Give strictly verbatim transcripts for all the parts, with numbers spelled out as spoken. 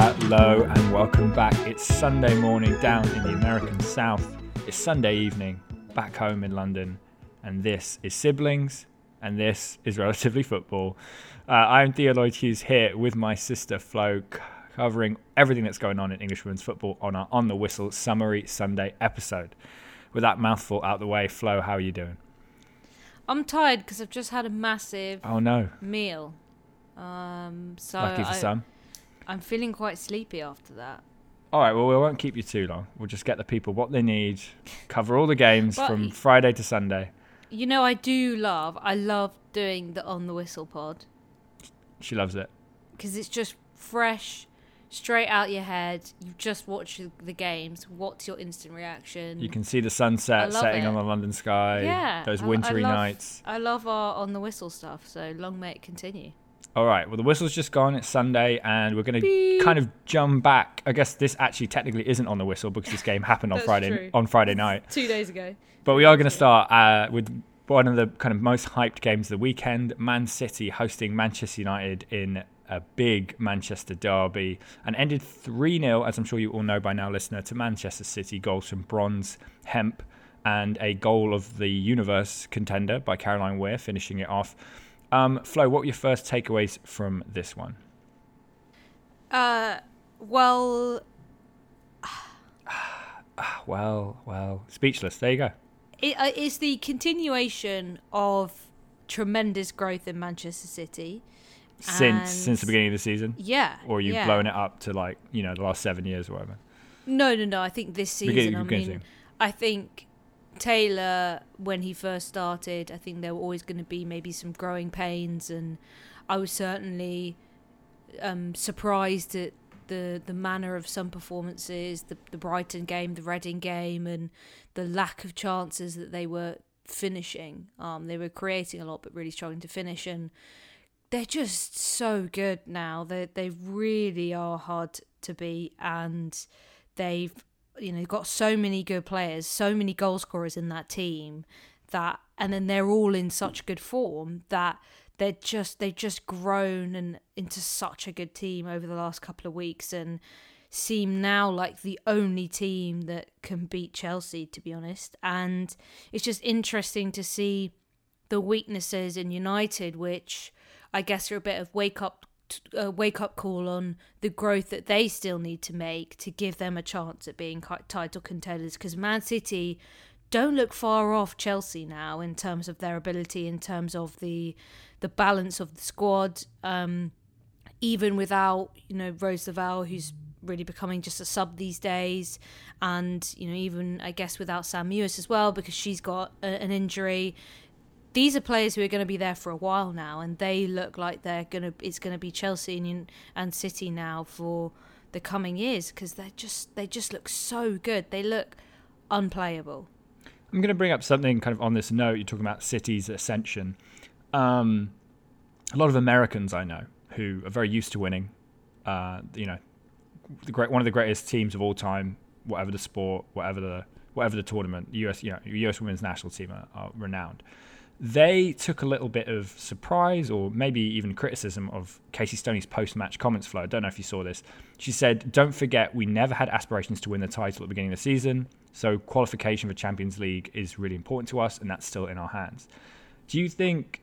Hello and welcome back. It's Sunday morning down in the American South. It's Sunday evening back home in London. And this is Siblings and this is Relatively Football. Uh, I'm Theo Lloyd Hughes here with my sister Flo, c- covering everything that's going on in English women's football on our On the Whistle Summary Sunday episode. With that mouthful out the way, Flo, how are you doing? I'm tired because I've just had a massive Oh no. meal. Um, so Lucky for I, some. I'm feeling quite sleepy after that. All right, well, we won't keep you too long. We'll just get the people what they need, cover all the games But from Friday to Sunday. You know, I do love, I love doing the On the Whistle pod She loves it. because it's just fresh, straight out your head. You've just watched the games. What's your instant reaction? You can see the I sunset love setting it. on the London sky. Yeah, Those I- I wintry love- nights. I love our On the Whistle stuff, so long may it continue. All right, well, the whistle's just gone. It's Sunday, and we're going to Beep. kind of jump back. I guess this actually technically isn't on the whistle because this game happened on That's Friday true. on Friday night. Two days ago. But we are going to start uh, with one of the kind of most hyped games of the weekend. Man City hosting Manchester United in a big Manchester derby and ended three nil, as I'm sure you all know by now, listener, to Manchester City. Goals from Bronze, Hemp, and a goal of the Universe contender by Caroline Weir finishing it off. Um, Flo, what were your first takeaways from this one? Uh, well, Well, well, speechless. There you go. It, uh, it's the continuation of tremendous growth in Manchester City. Since And- since the beginning of the season? Yeah. Or you've yeah. blown it up to like, you know, the last seven years or whatever? No, no, no. I think this season, Beginning- I beginning mean, season. I think Taylor, when he first started, I think there were always going to be maybe some growing pains. And I was certainly um, surprised at the, the manner of some performances, the, the Brighton game, the Reading game, and the lack of chances that they were finishing. Um, they were creating a lot, but really struggling to finish. And they're just so good now. They they really are hard to beat, and they've you know got so many good players, so many goal scorers in that team that, and then they're all in such good form that they're just they've just grown and into such a good team over the last couple of weeks, and seem now like the only team that can beat Chelsea, to be honest. And it's just interesting to see the weaknesses in United, which I guess are a bit of wake up uh, wake up call on the growth that they still need to make to give them a chance at being title contenders. Because Man City don't look far off Chelsea now in terms of their ability, in terms of the the balance of the squad. Um, even without you know Rose Lavelle, who's really becoming just a sub these days, and you know even I guess without Sam Mewis as well because she's got a, an injury. These are players who are going to be there for a while now, and they look like they're going to. It's going to be Chelsea and, and City now for the coming years because they just they just look so good. They look unplayable. I'm going to bring up something kind of on this note. You're talking about City's ascension. Um, a lot of Americans I know who are very used to winning. Uh, you know, the great one of the greatest teams of all time, whatever the sport, whatever the whatever the tournament. U S, you know, U S women's national team are, are renowned. They took a little bit of surprise or maybe even criticism of Casey Stoney's post-match comments flow. I don't know if you saw this. She said, "Don't forget, we never had aspirations to win the title at the beginning of the season, so qualification for Champions League is really important to us, and that's still in our hands." Do you think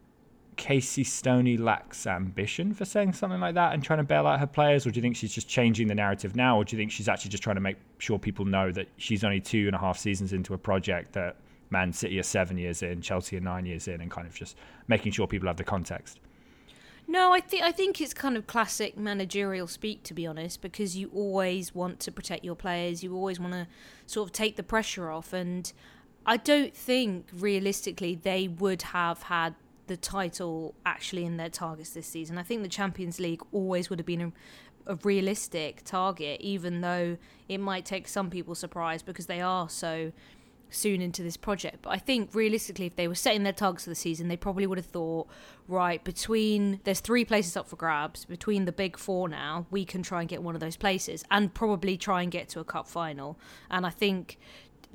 Casey Stoney lacks ambition for saying something like that and trying to bail out her players, or do you think she's just changing the narrative now, or do you think she's actually just trying to make sure people know that she's only two and a half seasons into a project that Man City are seven years in, Chelsea are nine years in, and kind of just making sure people have the context? No, I think I think it's kind of classic managerial speak, to be honest, because you always want to protect your players. You always want to sort of take the pressure off, and I don't think realistically they would have had the title actually in their targets this season. I think the Champions League always would have been a, a realistic target, even though it might take some people surprise because they are so soon into this project. But I think realistically, if they were setting their targets for the season, they probably would have thought, right, between there's three places up for grabs between the big four now, we can try and get one of those places and probably try and get to a cup final. And I think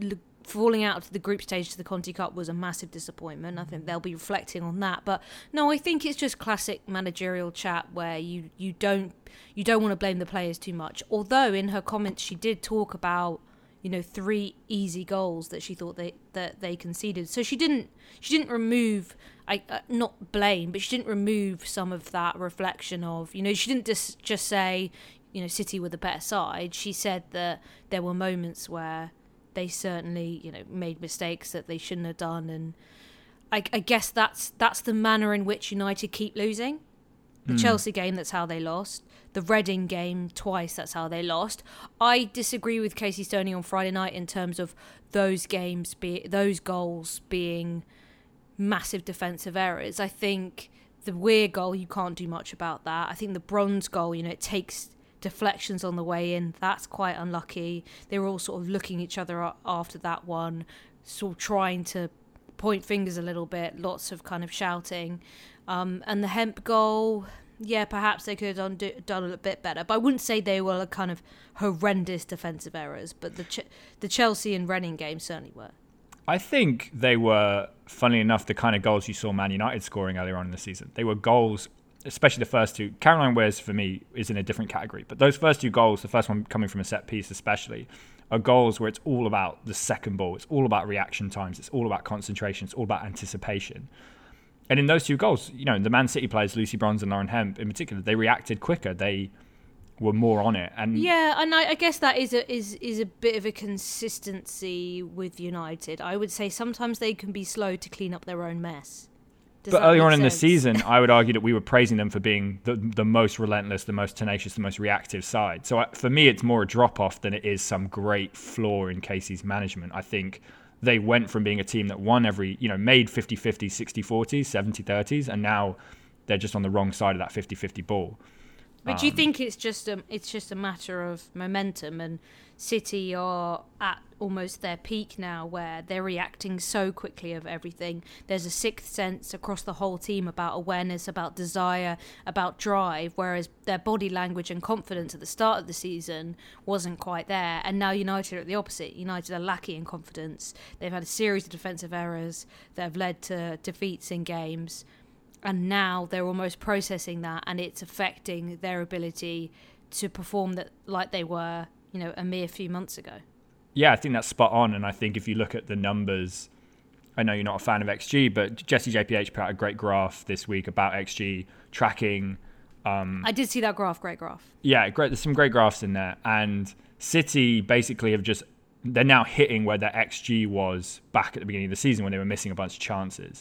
falling out of the group stage to the Conti Cup was a massive disappointment. I think they'll be reflecting on that. But no, I think it's just classic managerial chat where you, you don't you don't want to blame the players too much. Although in her comments she did talk about, you know, three easy goals that she thought they that they conceded. So she didn't she didn't remove I uh, not blame, but she didn't remove some of that reflection of, you know, she didn't just just say, you know, City were the better side. She said that there were moments where they certainly, you know, made mistakes that they shouldn't have done, and I, I guess that's that's the manner in which United keep losing. The mm. Chelsea game, that's how they lost. The Reading game, twice, that's how they lost. I disagree with Casey Stoney on Friday night in terms of those games, be those goals being massive defensive errors. I think the Weir goal, you can't do much about that. I think the Bronze goal, you know, it takes deflections on the way in. That's quite unlucky. They were all sort of looking at each other after that one, sort of trying to point fingers a little bit, lots of kind of shouting. Um, and the Hemp goal, yeah, perhaps they could have done, do, done a bit better. But I wouldn't say they were kind of horrendous defensive errors. But the Ch- the Chelsea and Reading game certainly were. I think they were, funnily enough, the kind of goals you saw Man United scoring earlier on in the season. They were goals, especially the first two. Caroline Weir's, for me, is in a different category. But those first two goals, the first one coming from a set piece especially, are goals where it's all about the second ball. It's all about reaction times. It's all about concentration. It's all about anticipation. And in those two goals, you know, the Man City players, Lucy Bronze and Lauren Hemp in particular, they reacted quicker. They were more on it. And yeah, and I, I guess that is a is is a bit of a consistency with United. I would say sometimes they can be slow to clean up their own mess. Does but earlier on sense? in the season, I would argue that we were praising them for being the the most relentless, the most tenacious, the most reactive side. So I, for me, it's more a drop-off than it is some great flaw in Casey's management. I think they went from being a team that won every, you know, made fifty-fifty, sixty-forties, seventy-thirties, and now they're just on the wrong side of that fifty-fifty ball. But um, do you think it's just a, it's just a matter of momentum, and City are at almost their peak now where they're reacting so quickly of everything? There's a sixth sense across the whole team about awareness, about desire, about drive, whereas their body language and confidence at the start of the season wasn't quite there. And now United are at the opposite. United are lacking in confidence. They've had a series of defensive errors that have led to defeats in games. And now they're almost processing that, and it's affecting their ability to perform that like they were, you know, a mere few months ago. Yeah, I think that's spot on. And I think if you look at the numbers, I know you're not a fan of X G, but Jesse J P H put out a great graph this week about X G tracking. Um, I did see that graph, great graph. Yeah, great. There's some great graphs in there. And City basically have just, they're now hitting where their X G was back at the beginning of the season when they were missing a bunch of chances.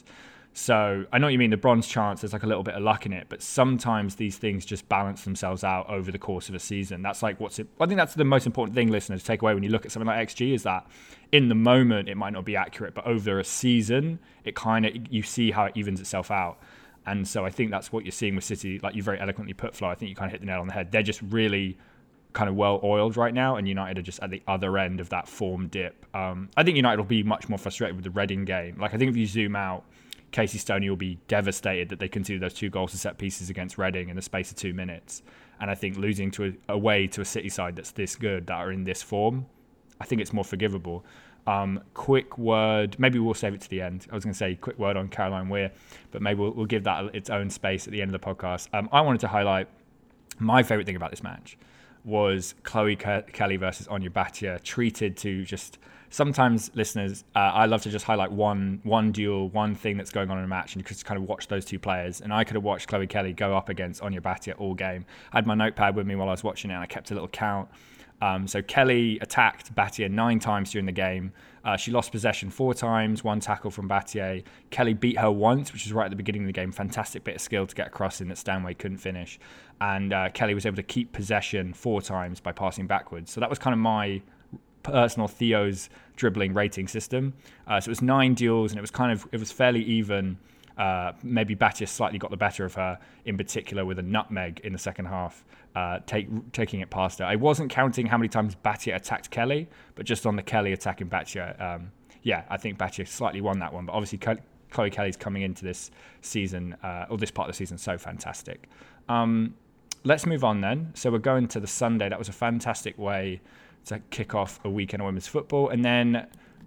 So I know what you mean, the Bronze chance, there's like a little bit of luck in it, but sometimes these things just balance themselves out over the course of a season. That's like what's it, I think that's the most important thing, listeners, to take away when you look at something like X G, is that in the moment it might not be accurate, but over a season it kind of, you see how it evens itself out. And so I think that's what you're seeing with City, like you very eloquently put, Flo. I think you kind of hit the nail on the head. They're just really kind of well oiled right now, and United are just at the other end of that form dip. Um, I think United will be much more frustrated with the Reading game. Like I think if you zoom out, Casey Stoney will be devastated that they conceded those two goals to set pieces against Reading in the space of two minutes. And I think losing to a, away to a City side that's this good, that are in this form, I think it's more forgivable. Um, quick word, maybe we'll save it to the end. I was going to say quick word on Caroline Weir, but maybe we'll, we'll give that its own space at the end of the podcast. Um, I wanted to highlight my favourite thing about this match was Chloe Ke- Kelly versus Anya Bhatia, treated to just... Sometimes, listeners, uh, I love to just highlight one one duel, one thing that's going on in a match, and you could just kind of watch those two players. And I could have watched Chloe Kelly go up against Anya Bhatia all game. I had my notepad with me while I was watching it, and I kept a little count. Um, so Kelly attacked Bhatia nine times during the game. Uh, she lost possession four times, one tackle from Bhatia. Kelly beat her once, which was right at the beginning of the game. Fantastic bit of skill to get across in that Stanway couldn't finish. And uh, Kelly was able to keep possession four times by passing backwards. So that was kind of my personal Theo's dribbling rating system. Uh, so it was nine duels, and it was kind of, it was fairly even. Uh, maybe Bhatia slightly got the better of her, in particular with a nutmeg in the second half, uh, take, taking it past her. I wasn't counting how many times Bhatia attacked Kelly, but just on the Kelly attacking Bhatia, um, yeah, I think Bhatia slightly won that one. But obviously, Chloe Kelly's coming into this season, uh, or this part of the season, so fantastic. Um, let's move on then. So we're going to the Sunday. That was a fantastic way to kick off a weekend of women's football. And then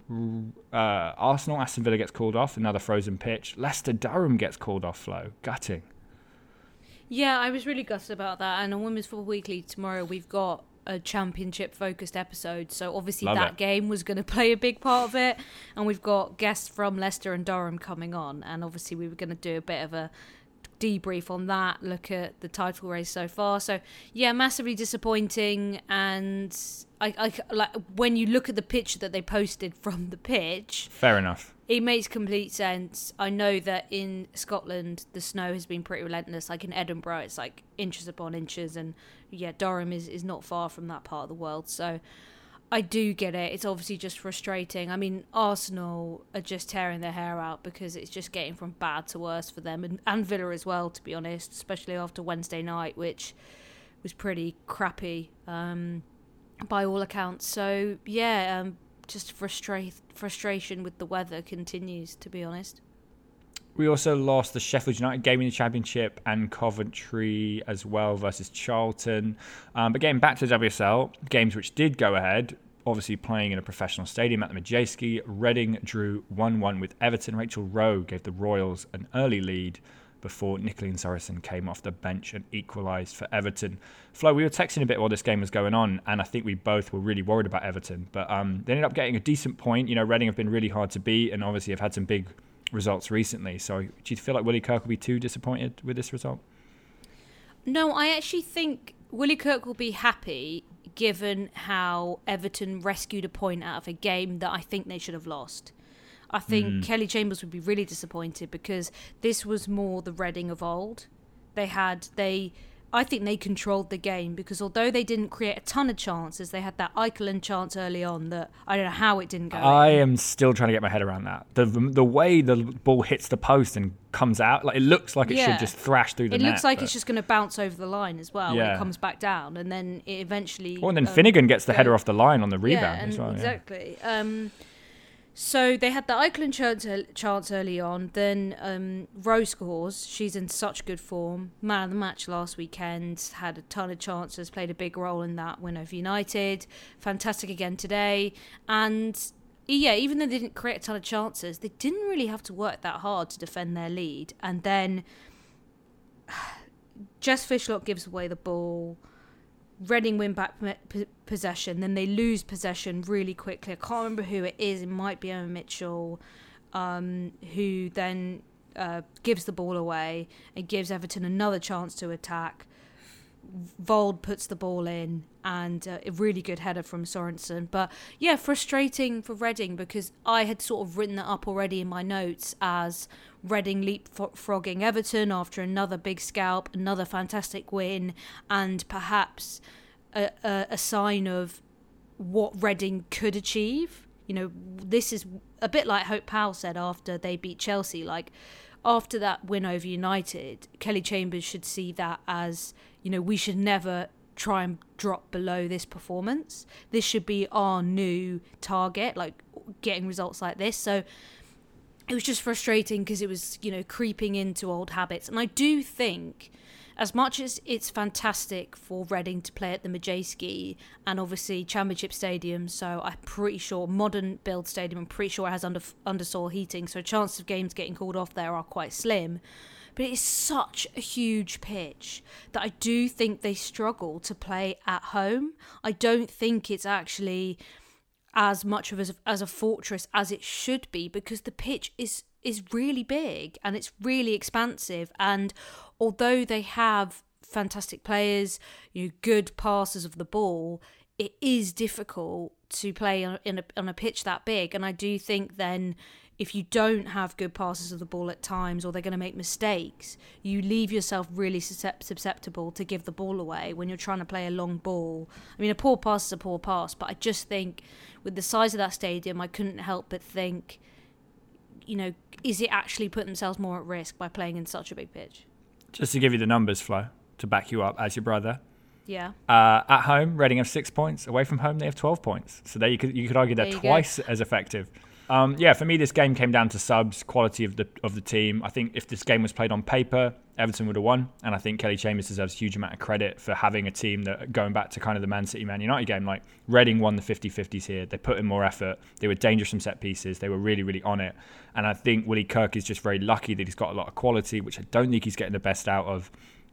uh, Arsenal, Aston Villa gets called off, another frozen pitch. Leicester, Durham gets called off, Flo. Gutting. Yeah, I was really gutted about that. And on Women's Football Weekly tomorrow, we've got a championship-focused episode. So obviously Love that it. game was going to play a big part of it. And we've got guests from Leicester and Durham coming on. And obviously we were going to do a bit of a debrief on that, look at the title race so far. So yeah, massively disappointing. And I, I like when you look at the picture that they posted from the pitch, Fair enough. it makes complete sense. I know that in Scotland the snow has been pretty relentless. Like in Edinburgh, it's like inches upon inches, and yeah, Durham is, is not far from that part of the world. So I do get it. It's obviously just frustrating. I mean, Arsenal are just tearing their hair out because it's just getting from bad to worse for them, and, and Villa as well, to be honest, especially after Wednesday night, which was pretty crappy um, by all accounts. So yeah, um, just frustra- frustration with the weather continues, to be honest. We also lost the Sheffield United game in the Championship and Coventry as well versus Charlton. Um, but getting back to the W S L, games which did go ahead, obviously playing in a professional stadium at the Madejski. Reading drew one one with Everton. Rachel Rowe gave the Royals an early lead before Nicoline Sorensen came off the bench and equalised for Everton. Flo, we were texting a bit while this game was going on, and I think we both were really worried about Everton. But um, they ended up getting a decent point. You know, Reading have been really hard to beat, and obviously have had some big results recently. So do you feel like Willie Kirk will be too disappointed with this result? No, I actually think Willie Kirk will be happy given how Everton rescued a point out of a game that I think they should have lost. I think mm. Kelly Chambers would be really disappointed because this was more the Reading of old. They had, they, I think they controlled the game because although they didn't create a ton of chances, they had that Eikeland chance early on that I don't know how it didn't go I in. am still trying to get my head around that. The the way the ball hits the post and comes out, like it looks like it yeah. should just thrash through the it net. It looks like but... it's just going to bounce over the line as well yeah. when it comes back down, and then it eventually... Well, and then um, Finnegan gets the go... header off the line on the rebound yeah, and as well. Exactly. Yeah. Um, So they had the Eikeland chance, chance early on. Then um, Rose scores. She's in such good form. Man of the match last weekend. Had a ton of chances. Played a big role in that win over United. Fantastic again today. And yeah, even though they didn't create a ton of chances, they didn't really have to work that hard to defend their lead. And then Jess Fishlock gives away the ball. Reading win back p- possession, then they lose possession really quickly. I can't remember who it is. It might be Emma Mitchell, um, who then uh, gives the ball away and gives Everton another chance to attack. Vold puts the ball in, and uh, a really good header from Sorensen. But yeah, frustrating for Reading because I had sort of written that up already in my notes as Reading leapfrogging Everton after another big scalp, another fantastic win, and perhaps a, a, a sign of what Reading could achieve. You know, this is a bit like Hope Powell said after they beat Chelsea. Like, after that win over United, Kelly Chambers should see that as, you know, we should never try and drop below this performance. This should be our new target, like getting results like this. So it was just frustrating because it was, you know, creeping into old habits. And I do think, as much as it's fantastic for Reading to play at the Madejski and obviously Championship Stadium, so I'm pretty sure, modern build stadium, I'm pretty sure it has under undersoil heating, so chances of games getting called off there are quite slim. But it is such a huge pitch that I do think they struggle to play at home. I don't think it's actually as much of a, as a fortress as it should be because the pitch is is really big and it's really expansive, and although they have fantastic players, you know, good passers of the ball, it is difficult to play on, in a, on a pitch that big. And I do think then if you don't have good passes of the ball at times, or they're going to make mistakes, you leave yourself really susceptible to give the ball away when you're trying to play a long ball. I mean, a poor pass is a poor pass, but I just think with the size of that stadium, I couldn't help but think, you know, is it actually put themselves more at risk by playing in such a big pitch? Just to give you the numbers, Flo, to back you up as your brother. Yeah. Uh, at home, Reading have six points. Away from home, they have twelve points. So there you could you could argue they're twice go. as effective. Um, yeah, for me, this game came down to subs, quality of the of the team. I think if this game was played on paper, Everton would have won. And I think Kelly Chambers deserves a huge amount of credit for having a team that, going back to kind of the Man City Man United game, like Reading won the fifty-fifties here. They put in more effort. They were dangerous from set pieces. They were really, really on it. And I think Willie Kirk is just very lucky that he's got a lot of quality, which I don't think he's getting the best out of.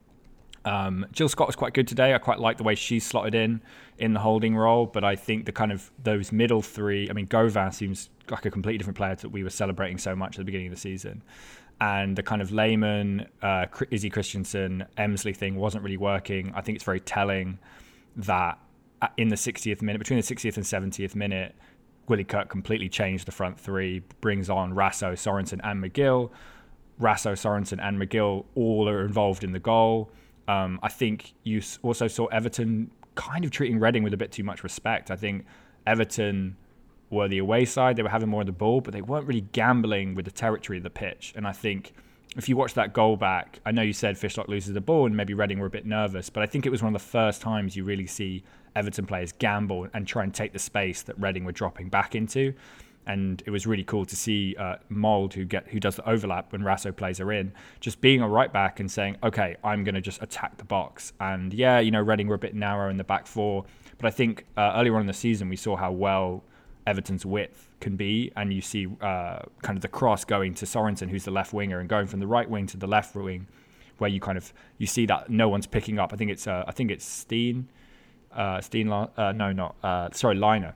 Um, Jill Scott was quite good today. I quite like the way she's slotted in in the holding role, but I think the kind of those middle three, I mean, Gauvin seems like a completely different player that we were celebrating so much at the beginning of the season. And the kind of Lehman, uh, Izzy Christensen, Emsley thing wasn't really working. I think it's very telling that in the sixtieth minute, between the sixtieth and seventieth minute, Willie Kirk completely changed the front three, brings on Rasso, Sorensen and McGill. Rasso, Sorensen and McGill all are involved in the goal. Um, I think you also saw Everton kind of treating Reading with a bit too much respect. I think Everton were the away side. They were having more of the ball, but they weren't really gambling with the territory of the pitch. And I think if you watch that goal back, I know you said Fishlock loses the ball and maybe Reading were a bit nervous, but I think it was one of the first times you really see Everton players gamble and try and take the space that Reading were dropping back into. And it was really cool to see uh, Mould, who get who does the overlap when Rasso plays her in, just being a right back and saying, okay, I'm going to just attack the box. And yeah, you know, Reading were a bit narrow in the back four. But I think uh, earlier on in the season, we saw how well Everton's width can be. And you see uh, kind of the cross going to Sorensen, who's the left winger, and going from the right wing to the left wing, where you kind of, you see that no one's picking up. I think it's, uh, I think it's Steen, uh, Steen, uh, no, not, uh, sorry, Liner.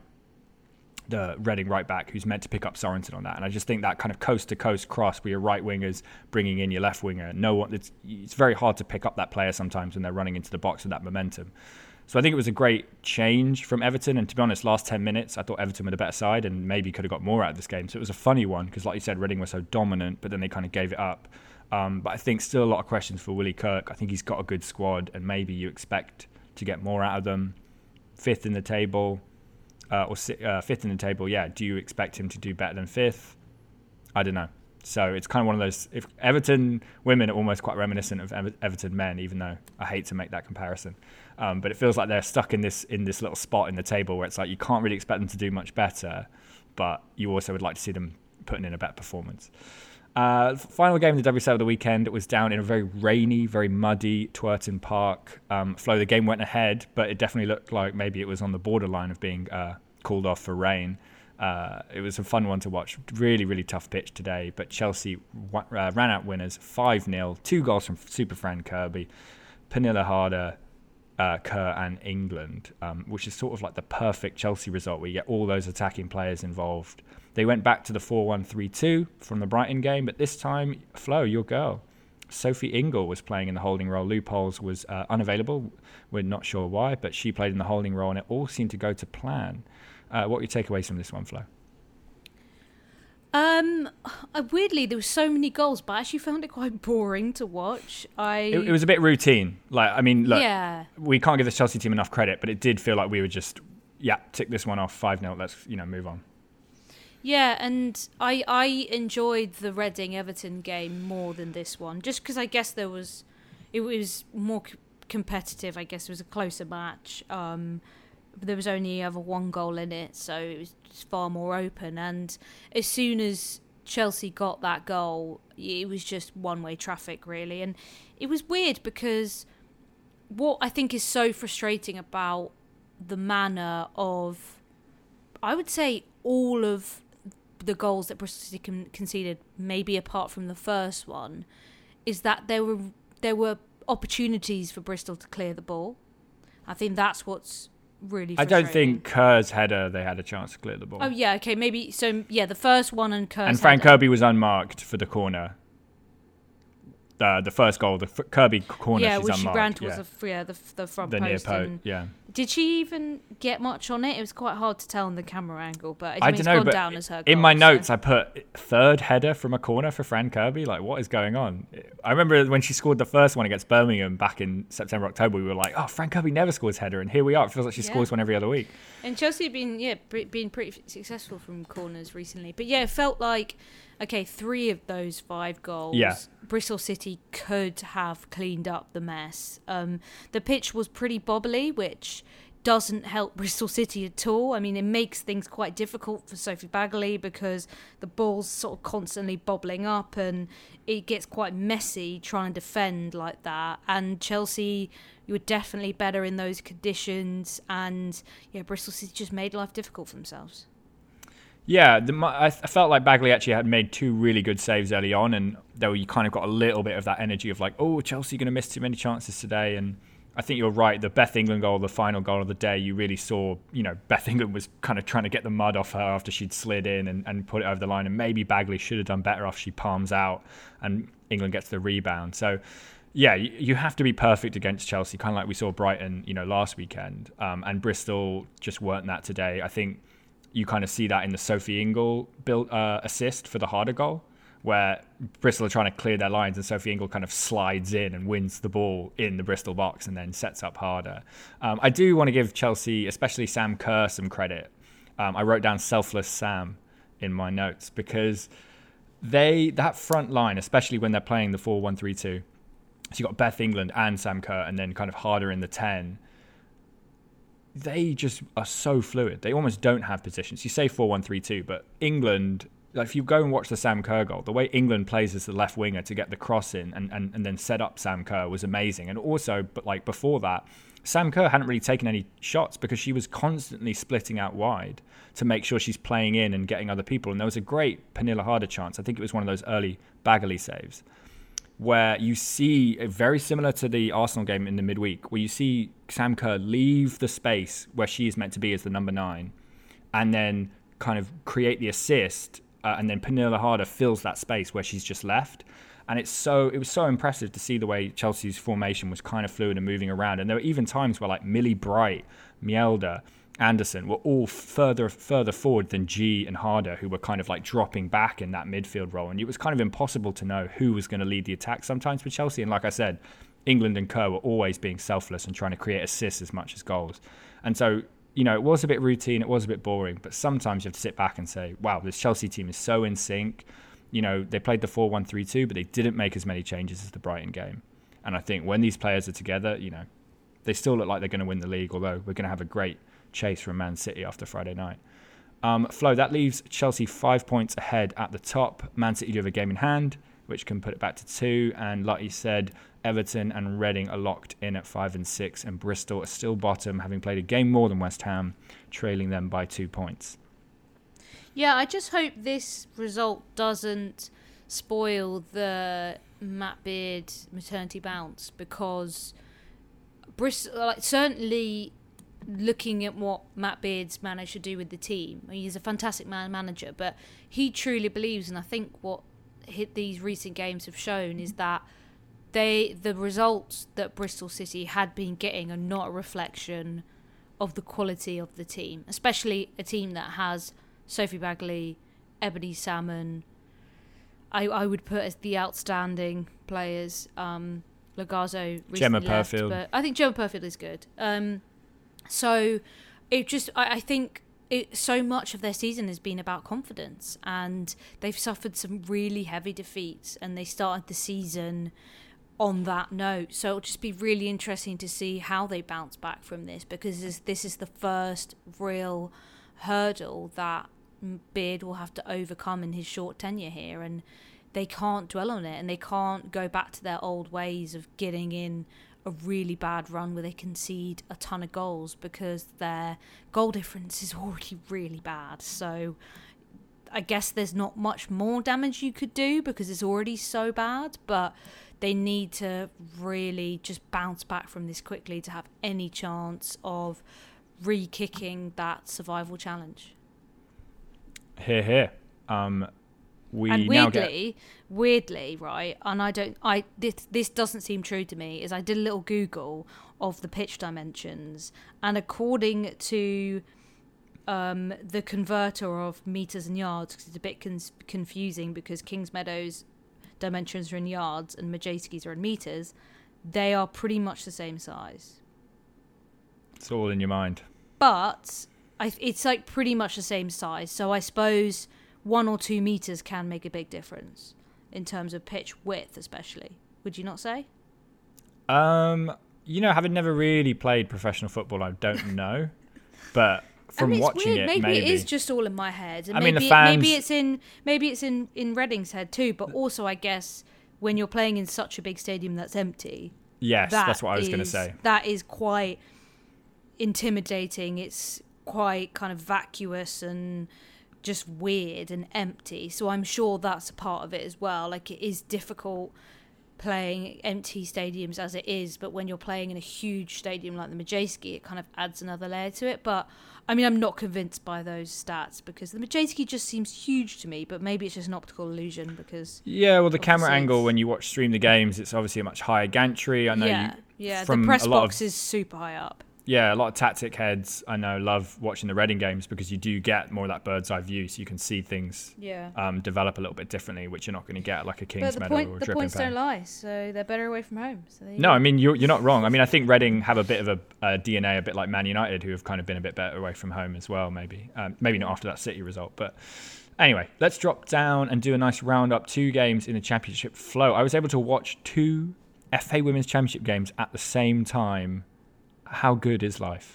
The Reading right back who's meant to pick up Sorensen on that. And I just think that kind of coast to coast cross where your right wingers bringing in your left winger, no one, it's, it's very hard to pick up that player sometimes when they're running into the box with that momentum. So I think it was a great change from Everton. And to be honest, last ten minutes, I thought Everton were the better side and maybe could have got more out of this game. So it was a funny one because, like you said, Reading were so dominant, but then they kind of gave it up. Um, but I think still a lot of questions for Willie Kirk. I think he's got a good squad and maybe you expect to get more out of them. Fifth in the table. Uh, or uh, fifth in the table, yeah. Do you expect him to do better than fifth? I don't know. So it's kind of one of those. If Everton women are almost quite reminiscent of Ever- Everton men, even though I hate to make that comparison. Um, but it feels like they're stuck in this in this little spot in the table where it's like you can't really expect them to do much better, but you also would like to see them putting in a better performance. Uh, final game of the W S L of the weekend, it was down in a very rainy, very muddy Twerton Park. Um, Flo, the game went ahead, but it definitely looked like maybe it was on the borderline of being uh, called off for rain. Uh, it was a fun one to watch. Really, really tough pitch today, but Chelsea w- uh, ran out winners five nil. Two goals from Super Fran Kirby, Pernilla Harder, uh, Kerr and England, um, which is sort of like the perfect Chelsea result where you get all those attacking players involved. They went back to the four one three two from the Brighton game, but this time, Flo, your girl, Sophie Ingle was playing in the holding role. Loopholes was uh, unavailable. We're not sure why, but she played in the holding role, and it all seemed to go to plan. Uh, what were your takeaways from this one, Flo? Um, I, weirdly, there were so many goals, but I actually found it quite boring to watch. I It, it was a bit routine. Like, I mean, look, yeah. we can't give the Chelsea team enough credit, but it did feel like we were just, yeah, tick this one off, five nil, let's, you know, move on. Yeah, and I I enjoyed the Reading Everton game more than this one, just because I guess there was, it was more c- competitive. I guess it was a closer match. Um, there was only ever one goal in it, so it was just far more open. And as soon as Chelsea got that goal, it was just one-way traffic, really. And it was weird because what I think is so frustrating about the manner of, I would say, all of the goals that Bristol City con- conceded, maybe apart from the first one, is that there were there were opportunities for Bristol to clear the ball. I think that's what's really I frustrating. don't think Kerr's header, they had a chance to clear the ball. Oh, yeah, okay, maybe. So, yeah, the first one and Kerr's And Frank header. Kirby was unmarked for the corner. Uh, the first goal, the f- Kirby corner, yeah, she's which she unmarked. ran towards yeah. the, yeah, the, the front the near post. post, and yeah. Did she even get much on it? It was quite hard to tell on the camera angle, but I, I mean, don't it's know, gone but down as her in goal, my so- notes I put third header from a corner for Fran Kirby. Like, what is going on? I remember when she scored the first one against Birmingham back in September, October, we were like, oh, Fran Kirby never scores header, and here we are. It feels like she Yeah. scores one every other week. And Chelsea have been, yeah, pre- been pretty successful from corners recently. But yeah, it felt like, okay, three of those five goals, Yeah. Bristol City could have cleaned up the mess. Um, the pitch was pretty bobbly, which doesn't help Bristol City at all. I mean, it makes things quite difficult for Sophie Bagley because the ball's sort of constantly bobbling up and it gets quite messy trying to defend like that. And Chelsea, you were definitely better in those conditions, and yeah, Bristol City just made life difficult for themselves. Yeah, the, I felt like Bagley actually had made two really good saves early on, and though you kind of got a little bit of that energy of like, oh, Chelsea going to miss too many chances today. And I think you're right. The Beth England goal, the final goal of the day, you really saw, you know, Beth England was kind of trying to get the mud off her after she'd slid in and, and put it over the line. And maybe Bagley should have done better after she palms out and England gets the rebound. So, yeah, you, you have to be perfect against Chelsea, kind of like we saw Brighton, you know, last weekend. Um, and Bristol just weren't that today. I think you kind of see that in the Sophie Ingle built uh, assist for the harder goal, where Bristol are trying to clear their lines and Sophie Ingle kind of slides in and wins the ball in the Bristol box and then sets up harder. Um, I do want to give Chelsea, especially Sam Kerr, some credit. Um, I wrote down selfless Sam in my notes because they that front line, especially when they're playing the four one three two, so you've got Beth England and Sam Kerr and then kind of harder in the ten, they just are so fluid. They almost don't have positions. You say four one three two, but England... Like if you go and watch the Sam Kerr goal, the way England plays as the left winger to get the cross in and, and, and then set up Sam Kerr was amazing. And also, but like before that, Sam Kerr hadn't really taken any shots because she was constantly splitting out wide to make sure she's playing in and getting other people. And there was a great Pernilla Harder chance. I think it was one of those early Bagley saves where you see, very similar to the Arsenal game in the midweek, where you see Sam Kerr leave the space where she is meant to be as the number nine and then kind of create the assist. Uh, and then Pernilla Harder fills that space where she's just left. And it's so it was so impressive to see the way Chelsea's formation was kind of fluid and moving around. And there were even times where like Millie Bright, Mjelde, Anderson were all further further forward than G and Harder, who were kind of like dropping back in that midfield role. And it was kind of impossible to know who was going to lead the attack sometimes for Chelsea. And like I said, England and Kerr were always being selfless and trying to create assists as much as goals. And so, you know, it was a bit routine, it was a bit boring, but sometimes you have to sit back and say, wow, this Chelsea team is so in sync. You know, they played the four one three two, but they didn't make as many changes as the Brighton game. And I think when these players are together, you know, they still look like they're going to win the league, although we're going to have a great chase from Man City after Friday night. Um, Flo, that leaves Chelsea five points ahead at the top. Man City do have a game in hand, which can put it back to two. And like you said, Everton and Reading are locked in at five and six, and Bristol are still bottom, having played a game more than West Ham, trailing them by two points. Yeah, I just hope this result doesn't spoil the Matt Beard maternity bounce, because Bristol, like, certainly looking at what Matt Beard's managed to do with the team, he's a fantastic man manager, but he truly believes, and I think what hit these recent games have shown is that they the results that Bristol City had been getting are not a reflection of the quality of the team, especially a team that has Sophie Bagley, Ebony Salmon. I, I would put as the outstanding players. Um, Lagazzo recently Gemma left, Purfield. but I think Gemma Purfield is good. Um, so it just I, I think it, so much of their season has been about confidence, and they've suffered some really heavy defeats, and they started the season on that note. So it'll just be really interesting to see how they bounce back from this, because this, this is the first real hurdle that Beard will have to overcome in his short tenure here, and they can't dwell on it, and they can't go back to their old ways of getting in a really bad run where they concede a ton of goals, because their goal difference is already really bad. So I guess there's not much more damage you could do because it's already so bad, but they need to really just bounce back from this quickly to have any chance of re-kicking that survival challenge. Here, here. Um, we and now weirdly, get... weirdly, right? And I don't, I this this doesn't seem true to me. Is I did a little Google of the pitch dimensions, and according to um, the converter of meters and yards, because it's a bit con- confusing because Kingsmeadows dimensions are in yards and Majewski's are in meters, they are pretty much the same size. It's all in your mind. But I, it's like pretty much the same size. So I suppose one or two meters can make a big difference in terms of pitch width, especially. Would you not say? Um, you know, having never really played professional football, I don't know. But from I mean, it's watching weird. it, maybe, maybe it is just all in my head. And I maybe mean, the it- fans- maybe it's in maybe it's in, in Reading's head too. But also, I guess when you're playing in such a big stadium that's empty, yes, that that's what I was going to is- say. That is quite intimidating. It's quite kind of vacuous and just weird and empty. So I'm sure that's a part of it as well. Like, it is difficult playing empty stadiums as it is, but when you're playing in a huge stadium like the Madejski, it kind of adds another layer to it. But I mean, I'm not convinced by those stats because the Madejski just seems huge to me, but maybe it's just an optical illusion because Yeah, well, the of camera the angle seats. when you watch stream the games, it's obviously a much higher gantry. I know yeah, you, yeah, the from press a lot box of, is super high up. yeah, a lot of tactic heads I know love watching the Reading games because you do get more of that bird's eye view, so you can see things Yeah. um, develop a little bit differently, which you're not going to get at like a King's But the Meadow or point, a the Dripping points Pen. don't lie, so they're better away from home. So there you No, go. I mean you're you're not wrong. I mean I think Reading have a bit of a, a D N A, a bit like Man United, who have kind of been a bit better away from home as well. Maybe, um, maybe not after that City result, but anyway, let's drop down and do a nice roundup. Two games in the Championship flow. I was able to watch two F A Women's Championship games at the same time. How good is life?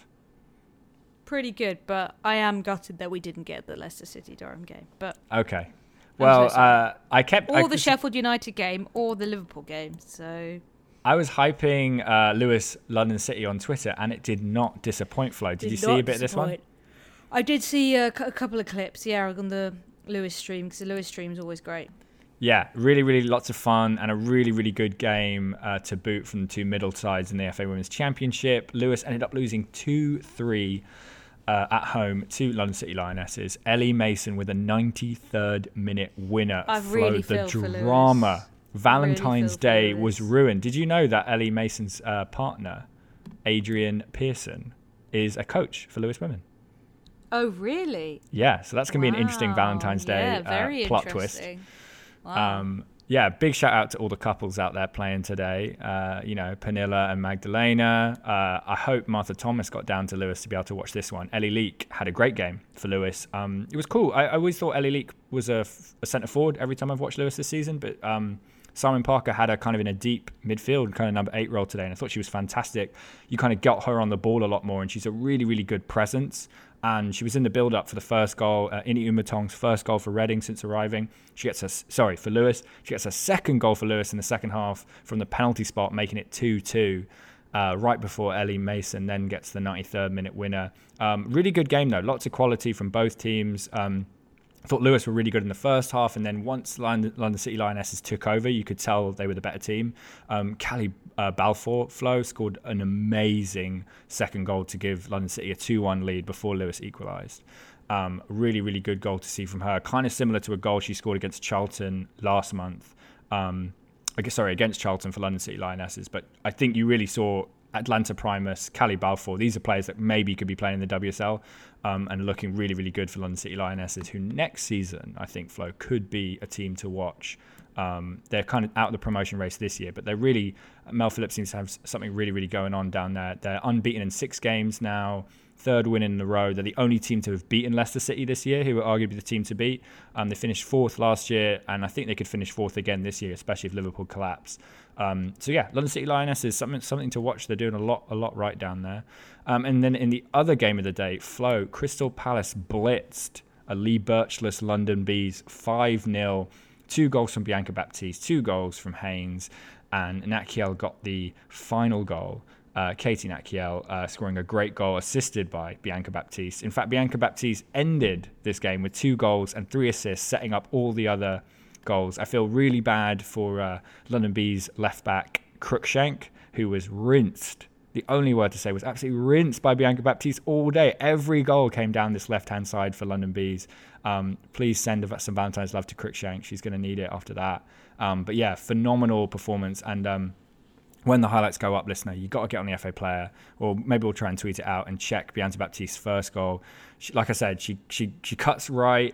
Pretty good, but I am gutted that we didn't get the Leicester City Durham game. But Okay. Well, so sorry. uh, I kept. or I, the Sheffield United game, or the Liverpool game. So I was hyping uh, Lewis London City on Twitter, and it did not disappoint. Flo, did, did you see not a bit of this one? disappoint. I did see a, cou- a couple of clips. Yeah, on the Lewis stream because the Lewis stream is always great. Yeah, really, really lots of fun and a really, really good game uh, to boot from the two middle sides in the F A Women's Championship. Lewis ended up losing two three uh, at home to London City Lionesses. Ellie Mason with a ninety-third minute winner. I Flo, really the feel for Lewis. drama. Valentine's feel for Day Lewis. was ruined. Did you know that Ellie Mason's uh, partner, Adrian Pearson, is a coach for Lewis Women? Oh, really? Yeah, so that's going to be an interesting Wow. Valentine's Day Yeah, very uh, plot twist. interesting. Wow. Um, yeah, big shout out to all the couples out there playing today. Uh, you know, Pernilla and Magdalena. Uh, I hope Martha Thomas got down to Lewis to be able to watch this one. Ellie Leake had a great game for Lewis. Um, it was cool. I, I always thought Ellie Leake was a, a centre forward every time I've watched Lewis this season, but um, Simon Parker had her kind of in a deep midfield, kind of number eight role today, and I thought she was fantastic. You kind of got her on the ball a lot more, and she's a really, really good presence. And she was in the build-up for the first goal, uh, Ini Umatong's first goal for Reading since arriving. She gets a sorry for Lewis. She gets a second goal for Lewis in the second half from the penalty spot, making it two two. Uh, right before Ellie Mason then gets the ninety-third minute winner. Um, really good game though, lots of quality from both teams. Um, I thought Lewis were really good in the first half, and then once London, London City Lionesses took over, you could tell they were the better team. Um, Callie uh, Balfour Flo scored an amazing second goal to give London City a two one lead before Lewis equalised. Um, really, really good goal to see from her. Kind of similar to a goal she scored against Charlton last month. Um, I guess, sorry, against Charlton for London City Lionesses. But I think you really saw Atlanta Primus, Callie Balfour. These are players that maybe could be playing in the W S L um, and looking really, really good for London City Lionesses, who next season, I think, Flo, could be a team to watch. Um, they're kind of out of the promotion race this year, but they're really, Mel Phillips seems to have something really, really going on down there. They're unbeaten in six games now, third win in a row. They're the only team to have beaten Leicester City this year, who are arguably the team to beat. Um, they finished fourth last year, and I think they could finish fourth again this year, especially if Liverpool collapse. Um, so yeah, London City Lionesses, something something to watch. They're doing a lot, a lot right down there. Um, and then in the other game of the day, Flo, Crystal Palace blitzed a Lee Birchless London Bees five nil. Two goals from Bianca Baptiste, two goals from Haynes, and Nakiel got the final goal. Uh, Katie Nakiel uh, scoring a great goal, assisted by Bianca Baptiste. In fact, Bianca Baptiste ended this game with two goals and three assists, setting up all the other goals. I feel really bad for uh, London Bees left back Cruikshank, who was rinsed. The only word to say was absolutely rinsed by Bianca Baptiste all day. Every goal came down this left-hand side for London Bees. Um, please send some Valentine's love to Cruikshank. She's going to need it after that. Um, but yeah, phenomenal performance. And um, when the highlights go up, listener, you got to get on the F A Player, or maybe we'll try and tweet it out and check Bianca Baptiste's first goal. She, like I said, she she she cuts right,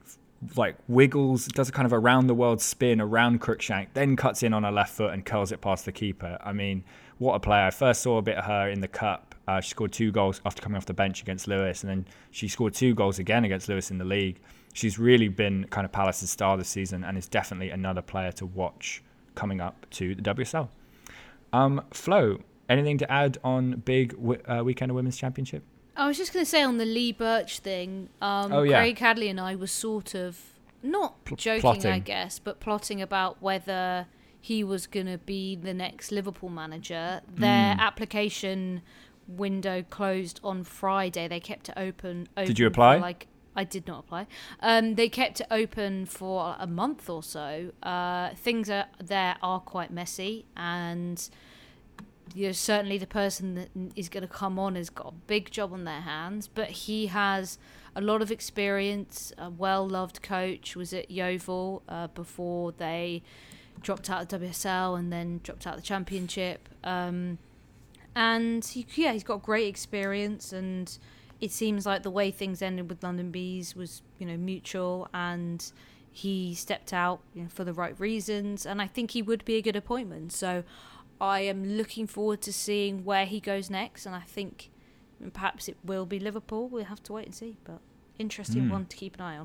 like wiggles, does a kind of around the world spin around Cruikshank, then cuts in on her left foot and curls it past the keeper. I mean, what a player. I first saw a bit of her in the Cup. Uh, she scored two goals after coming off the bench against Lewis, and then she scored two goals again against Lewis in the league. She's really been kind of Palace's star this season and is definitely another player to watch coming up to the W S L. Um, Flo, Anything to add on big uh, weekend of Women's Championship? I was just going to say on the Lee Birch thing, um, oh, yeah. Craig Hadley and I were sort of, not Pl- joking, plotting. I guess, but plotting about whether he was going to be the next Liverpool manager. Their Mm. application window closed on Friday. They kept it open. open Did you apply? For like I did not apply. Um, they kept it open for a month or so. Uh, things are there are quite messy, and you know, certainly the person that is going to come on has got a big job on their hands. But he has a lot of experience, a well-loved coach, was at Yeovil uh, before they dropped out of W S L and then dropped out of the Championship. Um, and he, yeah, he's got great experience, and it seems like the way things ended with London Bees was, you know, mutual, and he stepped out, you know, for the right reasons, and I think he would be a good appointment. So I am looking forward to seeing where he goes next, and I think perhaps it will be Liverpool. We'll have to wait and see, but interesting Mm. one to keep an eye on.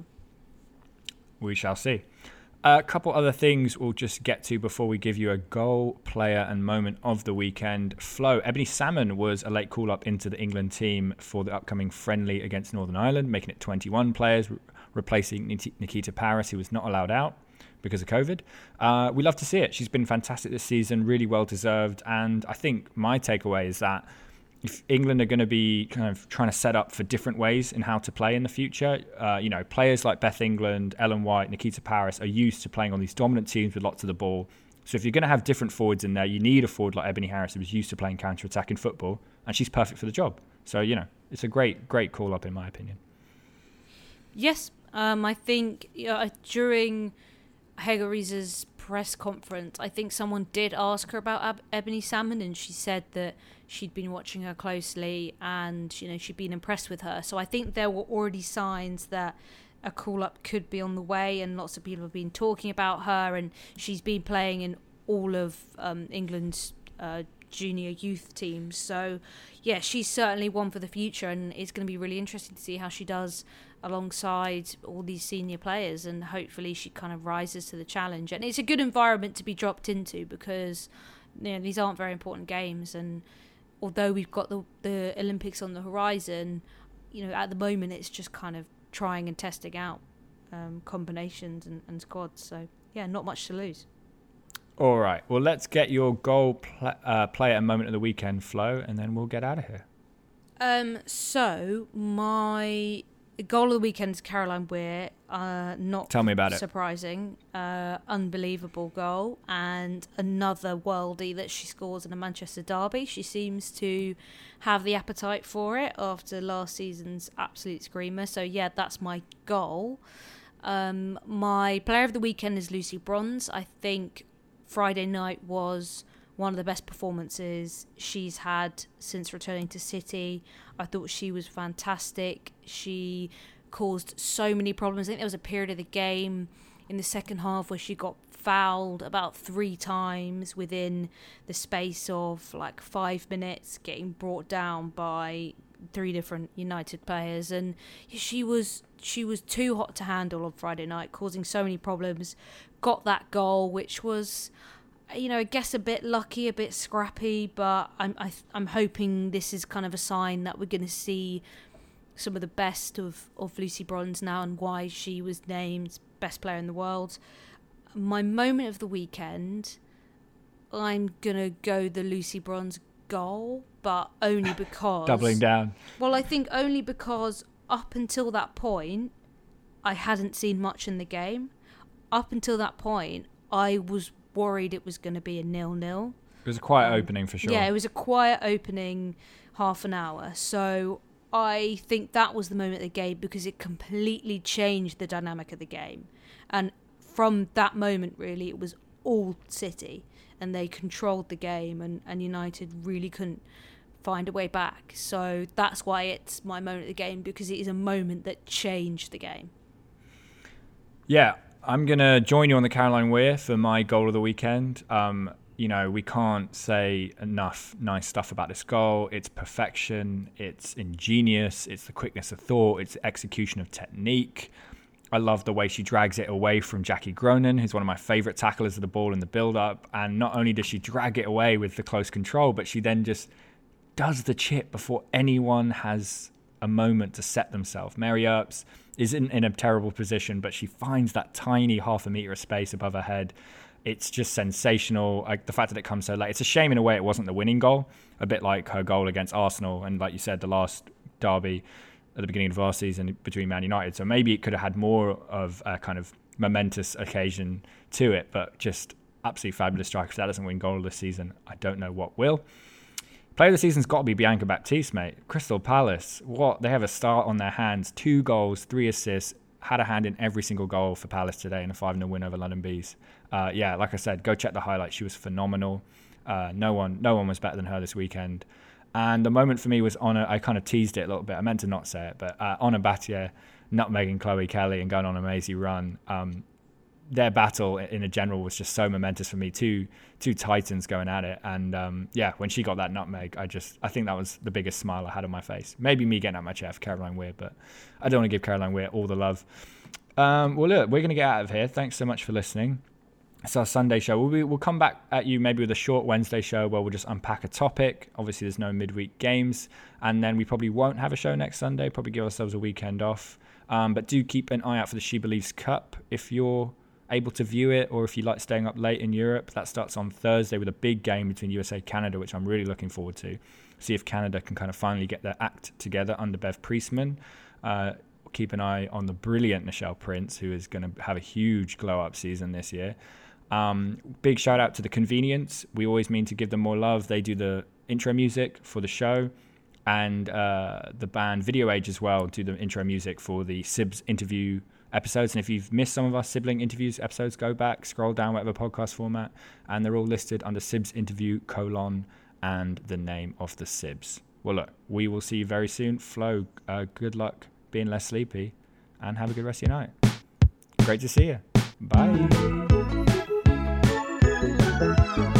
We shall see. A couple other things we'll just get to before we give you a goal, player and moment of the weekend. Flo, Ebony Salmon was a late call-up into the England team for the upcoming friendly against Northern Ireland, making it twenty-one players, re- replacing Nikita Parris, who was not allowed out because of COVID. Uh, we love to see it. She's been fantastic this season, really well-deserved, and I think my takeaway is that if England are going to be kind of trying to set up for different ways in how to play in the future, uh, you know, players like Beth England, Ellen White, Nikita Parris are used to playing on these dominant teams with lots of the ball. So if you're going to have different forwards in there, you need a forward like Ebony Harris, who was used to playing counter-attacking football, and she's perfect for the job. So, you know, it's a great, great call-up in my opinion. Yes, um, I think you know, during Hege Riise's press conference, I think someone did ask her about Ab- Ebony Salmon, and she said that she'd been watching her closely and, you know, she'd been impressed with her. So I think there were already signs that a call-up could be on the way, and lots of people have been talking about her, and she's been playing in all of um, England's uh, junior youth teams. So, yeah, she's certainly one for the future, and it's going to be really interesting to see how she does alongside all these senior players, and hopefully she kind of rises to the challenge. And it's a good environment to be dropped into because, you know, these aren't very important games, and although we've got the the Olympics on the horizon, you know, at the moment it's just kind of trying and testing out um, combinations and, and squads. So, yeah, not much to lose. All right. Well, let's get your goal, pl- uh, player and moment of the weekend, Flo, and then we'll get out of here. Um. So, my goal of the weekend is Caroline Weir. Uh, not Tell me about it. Surprising. Uh, unbelievable goal, and another worldie that she scores in a Manchester derby. She seems to have the appetite for it after last season's absolute screamer. So yeah, that's my goal. Um, my player of the weekend is Lucy Bronze. I think Friday night was one of the best performances she's had since returning to City. I thought she was fantastic. She caused so many problems. I think there was a period of the game in the second half where she got fouled about three times within the space of like five minutes, getting brought down by three different United players, and she was she was too hot to handle on Friday night, causing so many problems. Got that goal, which was, you know, I guess a bit lucky, a bit scrappy, but I'm I, I'm hoping this is kind of a sign that we're going to see some of the best of, of Lucy Bronze now, and why she was named best player in the world. My moment of the weekend, I'm going to go the Lucy Bronze goal, but only because... Doubling down. Well, I think only because up until that point, I hadn't seen much in the game. Up until that point, I was worried it was going to be a nil-nil. It was a quiet um, opening for sure. Yeah, it was a quiet opening half an hour. So I think that was the moment of the game because it completely changed the dynamic of the game. And from that moment, really, it was all City. And they controlled the game, and, and United really couldn't find a way back. So that's why it's my moment of the game, because it is a moment that changed the game. Yeah, I'm going to join you on the Caroline Weir for my goal of the weekend. Um, you know, we can't say enough nice stuff about this goal. It's perfection. It's ingenious. It's the quickness of thought. It's the execution of technique. I love the way she drags it away from Jackie Gronin, who's one of my favorite tacklers of the ball in the build-up. And not only does she drag it away with the close control, but she then just does the chip before anyone has a moment to set themselves. Mary Earps isn't in a terrible position, but she finds that tiny half a metre of space above her head. It's just sensational. Like the fact that it comes so late. It's a shame in a way it wasn't the winning goal, a bit like her goal against Arsenal. And like you said, the last derby at the beginning of last season between Man United. So maybe it could have had more of a kind of momentous occasion to it, but just absolutely fabulous striker. If that doesn't win goal this season, I don't know what will. Player of the season's got to be Bianca Baptiste, mate. Crystal Palace, what? They have a start on their hands. Two goals, three assists, had a hand in every single goal for Palace today in a five nil win over London Bees. Uh, yeah, like I said, go check the highlights. She was phenomenal. Uh, no one no one was better than her this weekend. And the moment for me was on a, I kind of teased it a little bit. I meant to not say it, but uh, Honor Battier nutmegging Chloe Kelly and going on a mazy run. Um, their battle in a general was just so momentous for me. Two two titans going at it. And um, yeah, when she got that nutmeg, I just I think that was the biggest smile I had on my face. Maybe me getting out my chair for Caroline Weir, but I don't want to give Caroline Weir all the love. Um, well, look, we're going to get out of here. Thanks so much for listening. It's our Sunday show. We'll, be, we'll come back at you maybe with a short Wednesday show where we'll just unpack a topic. Obviously, there's no midweek games. And then we probably won't have a show next Sunday. Probably give ourselves a weekend off. Um, but do keep an eye out for the She Believes Cup if you're able to view it, or if you like staying up late in Europe. That starts on Thursday with a big game between U S A and Canada, which I'm really looking forward to. See if Canada can kind of finally get their act together under Bev Priestman. Uh, keep an eye on the brilliant Nichelle Prince, who is going to have a huge glow-up season this year. Um, big shout out to The Convenience. We always mean to give them more love. They do the intro music for the show, and uh, the band Video Age as well do the intro music for the Sibs interview episodes. And if you've missed some of our sibling interviews episodes, go back, scroll down whatever podcast format, and they're all listed under Sibs interview colon and the name of the Sibs. Well, look, we will see you very soon. Flo, uh, good luck being less sleepy, and have a good rest of your night. Great to see you. Bye.